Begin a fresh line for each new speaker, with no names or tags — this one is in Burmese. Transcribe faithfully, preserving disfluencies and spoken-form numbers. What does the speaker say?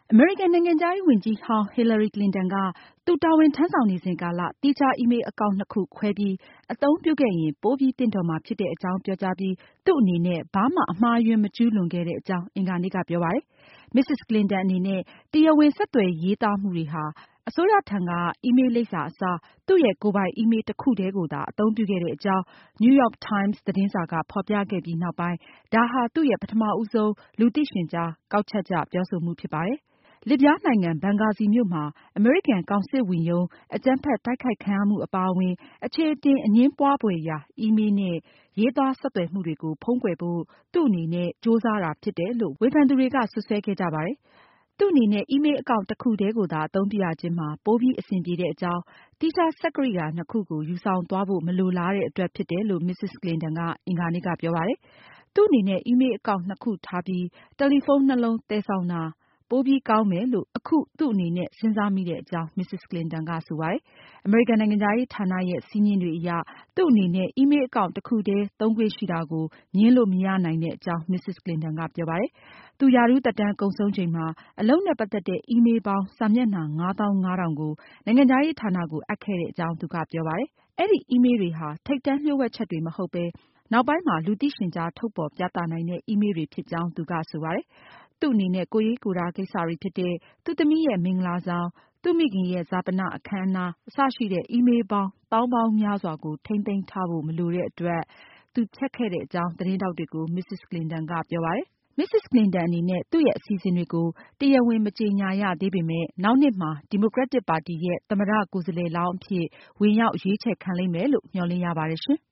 အမေရိကန်နိုင်ငံခြားရေးဝန်ကြီးဟောင်း Hillary Clinton ကသူတာဝန်ထမ်းဆောင်နေစဉ်ကာလ သီးခြားအီးမေးလ်အကောင့်နှစ်ခုခွဲပြီးအသုံးပြုခဲ့ရင်ပိုပြီးသင့်တော်မှာဖြစ်တဲ့အကြောင်းပြောကြားပြီး သူ့အနေနဲ့ဘာမှအမှားအယွင်းမကျူးလွန်ခဲ့တဲ့အကြောင်းအင်္ဂါနေ့ကပြောပါတယ်။ မစ္စစ် Clinton အနေနဲ့ တရားဝင်ဆက်သွယ်ရေးသားမှုတွေဟာ အစိုးရထံကအီးမေးလ်လိပ်စာအစား သူ့ရဲ့ကိုယ်ပိုင်အီးမေးလ်တခုတည်းကိုသာအသုံးပြုခဲ့တဲ့အကြောင်း New York Times သတင်းစာကဖော်ပြခဲ့ပြီးနောက်ပိုင်း ဒါဟာသူ့ရဲ့ပထမဦးဆုံး လူသိရှင်ကြားကောက်ချက်ချပြောဆိုမှုဖြစ်ပါတယ်။ လစ်ဗျားနိုင်ငံ ဘန်ဂါဇီမြို့မှာ အမေရိကန်ကောင်စစ်ဝန်ရုံး အကြမ်းဖက်တိုက်ခိုက်ခံရမှုအပါအဝင် အခြေအတင်အငြင်းပွားဖွယ်ရာ အီးမေးလ်နဲ့ ရေးသားဆက်သွယ်မှုတွေကို ဖုံးကွယ်ဖို့ သူ့အနေနဲ့ကြိုးစားတာဖြစ်တယ်လို့ ဝေဖန်သူတွေက စွပ်စွဲခဲ့ကြပါတယ်။ သူ့အနေနဲ့ အီးမေးလ်အကောင့်တခုတည်းကိုသာအသုံးပြုရခြင်းမှာ ပိုပြီးအဆင်ပြေတဲ့အကြောင်း၊ သီးခြားစက်ကိရိယာနှစ်ခုကိုယူဆောင်သွားဖို့မလိုလားတဲ့အတွက်ဖြစ်တယ်လို့ မစ္စစ် Clinton ကအင်္ဂါနေ့ကပြောပါတယ်။ သူ့အနေနဲ့ အီးမေးလ်အကောင့်နှစ်ခုထားပြီး တယ်လီဖုန်းနှစ်လုံးသယ်ဆောင်တာ ပိုပြီးကောင်းမယ်လို့ အခုသူ့အနေနဲ့စဉ်းစားမိတဲ့အကြောင်း မစ္စစ် Clinton ကဆိုပါတယ်။ အမေရိကန်နိုင်ငံခြားရေးဌာနရဲ့စည်းမျဉ်းတွေအရ သူ့အနေနဲ့ အီးမေးလ်အကောင့်တခုတည်းသုံးခွင့်ရှိတာကို ငြင်းလို့မရနိုင်တဲ့အကြောင်း မစ္စစ် Clinton ကပြောပါတယ်။ သူရာထူးသက်တမ်းကုန်ဆုံးချိန်မှာ အလုပ်နဲ့ပတ်သက်တဲ့အီးမေးလ်ပေါင်း စာမျက်နှာ ငါးသောင်းငါးထောင်ကို နိုင်ငံခြားရေးဌာနကိုအပ်ခဲ့တဲ့အကြောင်းသူကပြောပါတယ်။ အဲဒီအီးမေးလ်တွေဟာ ထိပ်တန်းလျှို့ဝှက်ချက်တွေမဟုတ်ပဲ နောက်ပိုင်းမှာ လူသိရှင်ကြားထုတ်ဖေါ်ပြသနိုင်တဲ့အီးမေးလ်တွေဖြစ်ကြောင်းသူကဆိုပါတယ်။ သူ့အနေနဲ့ ကိုယ်ရေးကိုယ်တာကိစ္စတွေဖြစ်တဲ့ သူ့သမီးရဲ့မင်္ဂလာဆောင်၊ သူ့မိခင်ရဲ့ဈာပနအခမ်းအနား အစရှိတဲ့ အီးမေးလ်ပေါင်း သောင်းပေါင်းများစွာကို ထိန်းသိမ်းထားဖို့မလိုတဲ့အတွက် သူဖျက်ခဲ့တဲ့အကြောင်း သတင်းထောက်တွေကို မစ္စစ် Clinton ကပြောပါတယ်။ မစ္စစ် Clinton အနေနဲ့ သူ့ရဲ့အစီအစဉ်တွေကို တရားဝင်မကြေညာရသေးပေမဲ့ နောက်နှစ်မှာ ဒီမိုကရက်တစ်ပါတီရဲ့သမ္မတကိုယ်စားလှယ်လောင်းအဖြစ် ဝင်ရောက်ရွေးချယ်ခံလိမ့်မယ်လို့ မျှော်လင့်ရပါတယ်ရှင်